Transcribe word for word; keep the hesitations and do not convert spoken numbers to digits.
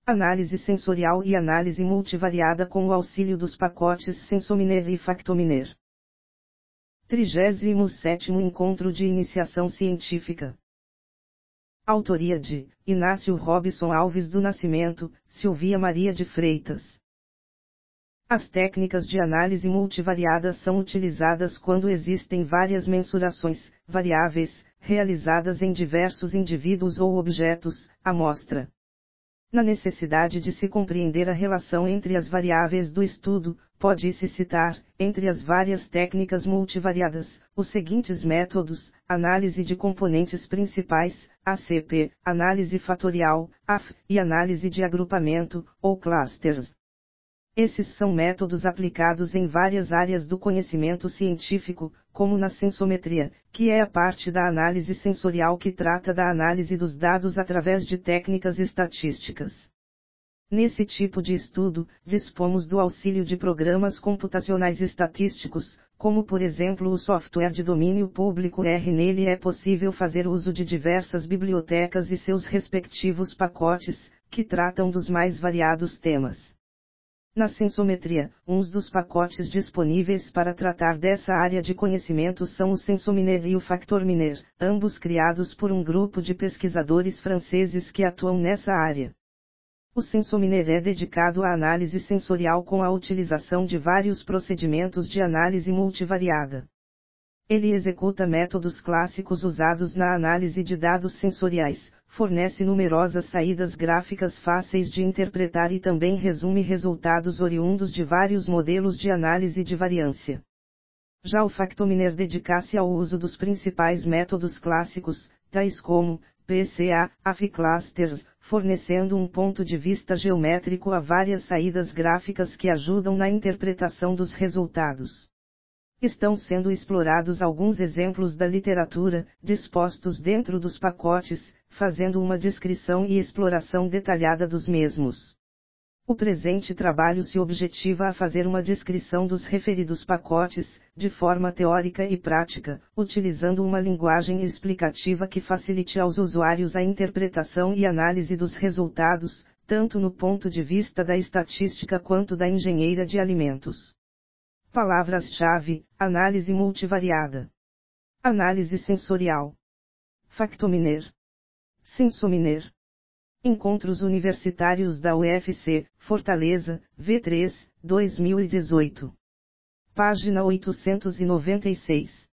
Análise sensorial e análise multivariada com o auxílio dos pacotes Sensominer e Factominer. trigésimo sétimo Encontro de Iniciação Científica. Autoria de Inácio Robson Alves do Nascimento, Silvia Maria de Freitas. As técnicas de análise multivariada são utilizadas quando existem várias mensurações, variáveis, realizadas em diversos indivíduos ou objetos, amostra. Na necessidade de se compreender a relação entre as variáveis do estudo, pode-se citar, entre as várias técnicas multivariadas, os seguintes métodos: análise de componentes principais, A C P, análise fatorial, A F, e análise de agrupamento, ou clusters. Esses são métodos aplicados em várias áreas do conhecimento científico, como na sensometria, que é a parte da análise sensorial que trata da análise dos dados através de técnicas estatísticas. Nesse tipo de estudo, dispomos do auxílio de programas computacionais estatísticos, como por exemplo o software de domínio público R. Nele é possível fazer uso de diversas bibliotecas e seus respectivos pacotes, que tratam dos mais variados temas. Na sensometria, uns dos pacotes disponíveis para tratar dessa área de conhecimento são o Sensominer e o Factominer, ambos criados por um grupo de pesquisadores franceses que atuam nessa área. O Sensominer é dedicado à análise sensorial com a utilização de vários procedimentos de análise multivariada. Ele executa métodos clássicos usados na análise de dados sensoriais, fornece numerosas saídas gráficas fáceis de interpretar e também resume resultados oriundos de vários modelos de análise de variância. Já o Factominer dedica-se ao uso dos principais métodos clássicos, tais como P C A, A F clusters, fornecendo um ponto de vista geométrico a várias saídas gráficas que ajudam na interpretação dos resultados. Estão sendo explorados alguns exemplos da literatura, dispostos dentro dos pacotes, fazendo uma descrição e exploração detalhada dos mesmos. O presente trabalho se objetiva a fazer uma descrição dos referidos pacotes, de forma teórica e prática, utilizando uma linguagem explicativa que facilite aos usuários a interpretação e análise dos resultados, tanto no ponto de vista da estatística quanto da engenharia de alimentos. Palavras-chave: análise multivariada, análise sensorial, Factominer, Sensominer. Encontros Universitários da U F C, Fortaleza, V três, dois mil e dezoito. Página oitocentos e noventa e seis.